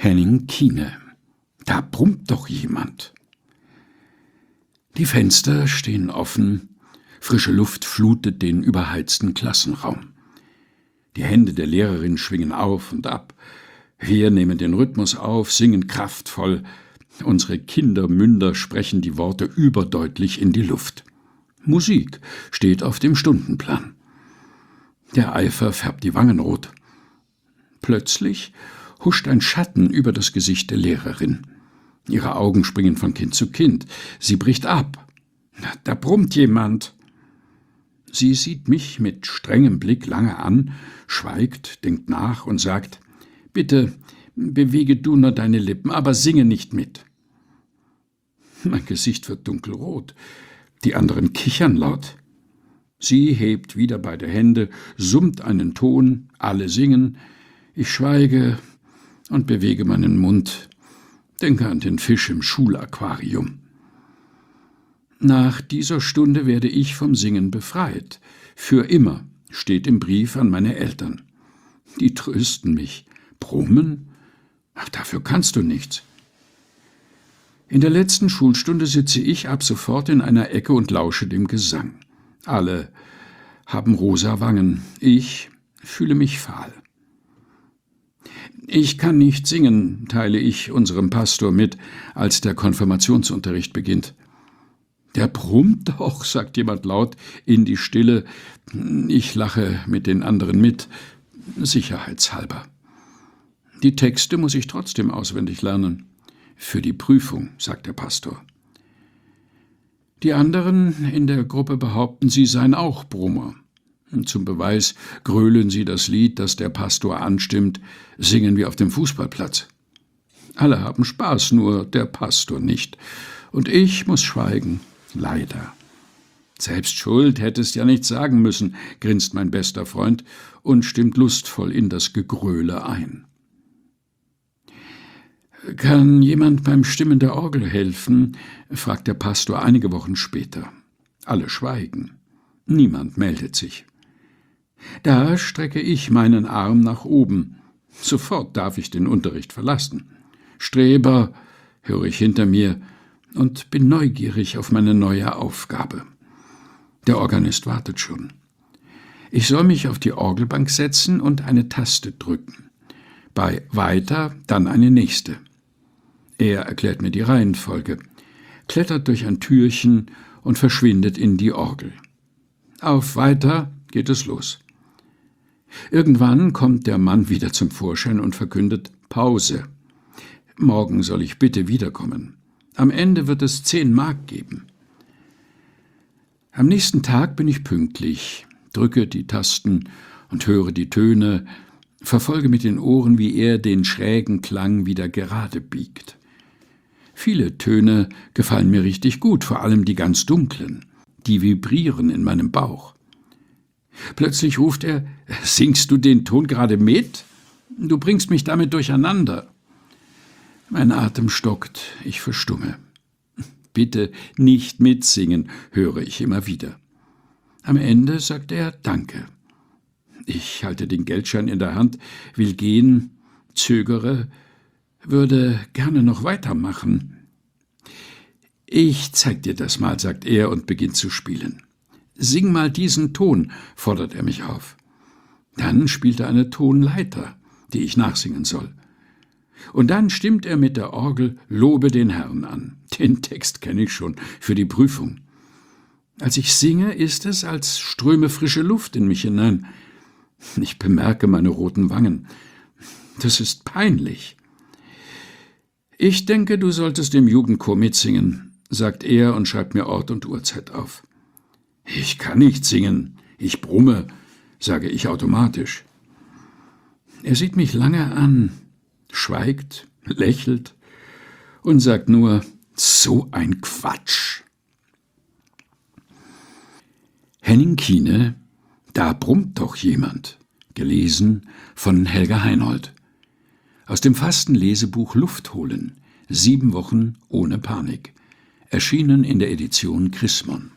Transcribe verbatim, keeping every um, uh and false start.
Henning Kiene. Da brummt doch jemand. Die Fenster stehen offen, frische Luft flutet den überheizten Klassenraum. Die Hände der Lehrerin schwingen auf und ab. Wir nehmen den Rhythmus auf, singen kraftvoll. Unsere Kindermünder sprechen die Worte überdeutlich in die Luft. Musik steht auf dem Stundenplan. Der Eifer färbt die Wangen rot. Plötzlich huscht ein Schatten über das Gesicht der Lehrerin. Ihre Augen springen von Kind zu Kind. Sie bricht ab. Da brummt jemand. Sie sieht mich mit strengem Blick lange an, schweigt, denkt nach und sagt: »Bitte, bewege du nur deine Lippen, aber singe nicht mit.« Mein Gesicht wird dunkelrot. Die anderen kichern laut. Sie hebt wieder beide Hände, summt einen Ton, alle singen. Ich schweige und bewege meinen Mund, denke an den Fisch im Schulaquarium. Nach dieser Stunde werde ich vom Singen befreit. Für immer, steht im Brief an meine Eltern. Die trösten mich. Brummen? Ach, dafür kannst du nichts. In der letzten Schulstunde sitze ich ab sofort in einer Ecke und lausche dem Gesang. Alle haben rosa Wangen. Ich fühle mich fahl. Ich kann nicht singen, teile ich unserem Pastor mit, als der Konfirmationsunterricht beginnt. »Der brummt doch«, sagt jemand laut in die Stille. Ich lache mit den anderen mit, sicherheitshalber. Die Texte muss ich trotzdem auswendig lernen. »Für die Prüfung«, sagt der Pastor. Die anderen in der Gruppe behaupten, sie seien auch Brummer. Zum Beweis grölen sie das Lied, das der Pastor anstimmt, singen wie auf dem Fußballplatz. Alle haben Spaß, nur der Pastor nicht. Und ich muss schweigen, leider. »Selbst schuld, hättest ja nichts sagen müssen«, grinst mein bester Freund und stimmt lustvoll in das Gegröle ein. »Kann jemand beim Stimmen der Orgel helfen?« fragt der Pastor einige Wochen später. Alle schweigen. Niemand meldet sich. Da strecke ich meinen Arm nach oben. Sofort darf ich den Unterricht verlassen. »Streber«, höre ich hinter mir und bin neugierig auf meine neue Aufgabe. Der Organist wartet schon. Ich soll mich auf die Orgelbank setzen und eine Taste drücken. Bei »Weiter« dann eine nächste. Er erklärt mir die Reihenfolge, klettert durch ein Türchen und verschwindet in die Orgel. Auf »Weiter« geht es los. Irgendwann kommt der Mann wieder zum Vorschein und verkündet »Pause«. Morgen soll ich bitte wiederkommen. Am Ende wird es zehn Mark geben. Am nächsten Tag bin ich pünktlich, drücke die Tasten und höre die Töne, verfolge mit den Ohren, wie er den schrägen Klang wieder gerade biegt. Viele Töne gefallen mir richtig gut, vor allem die ganz dunklen, die vibrieren in meinem Bauch. Plötzlich ruft er: »Singst du den Ton gerade mit? Du bringst mich damit durcheinander.« Mein Atem stockt, ich verstumme. »Bitte nicht mitsingen«, höre ich immer wieder. Am Ende sagt er »Danke«. Ich halte den Geldschein in der Hand, will gehen, zögere, würde gerne noch weitermachen. »Ich zeig dir das mal«, sagt er und beginnt zu spielen. »Sing mal diesen Ton«, fordert er mich auf. Dann spielt er eine Tonleiter, die ich nachsingen soll. Und dann stimmt er mit der Orgel »Lobe den Herrn« an. Den Text kenne ich schon für die Prüfung. Als ich singe, ist es, als ströme frische Luft in mich hinein. Ich bemerke meine roten Wangen. Das ist peinlich. »Ich denke, du solltest im Jugendchor mitsingen«, sagt er und schreibt mir Ort und Uhrzeit auf. »Ich kann nicht singen, ich brumme«, sage ich automatisch. Er sieht mich lange an, schweigt, lächelt und sagt nur: »So ein Quatsch.« Henning Kiene, »Da brummt doch jemand«, gelesen von Helga Heinold. Aus dem Fastenlesebuch Luft holen, sieben Wochen ohne Panik, erschienen in der Edition Chrismon.